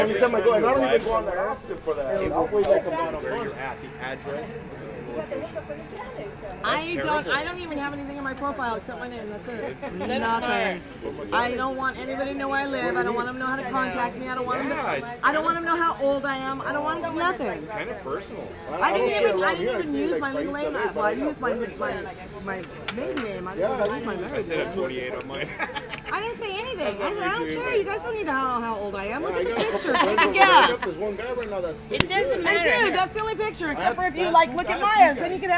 Anytime I go, and I don't even go on there often for that. I'll wait like a month. Where you're at, the address. I don't even have anything in my profile except my name. That's it. Nothing. I don't want anybody to know where I live. I don't want them to know how to contact me. I don't want them to know how old I am. I don't want nothing. It's kind of personal. I didn't even use my legal name. Well, I used my maiden name. I didn't use my married name. I said I'm 28 on mine. I didn't say anything. I said, I don't care. You guys don't need to know how old I am. Look at the picture. I Take a guess. There's one guy right now that's It doesn't I matter. do. That's the only picture, except for if you like look at Maya's, then you can have